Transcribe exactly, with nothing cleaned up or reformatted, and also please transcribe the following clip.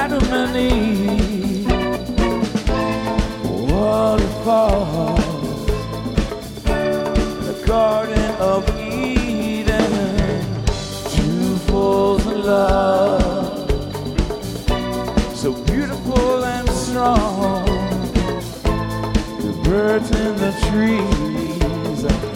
Adam and Eve, waterfalls, the Garden of Eden, two falls in love, so beautiful and strong, the birds in the trees.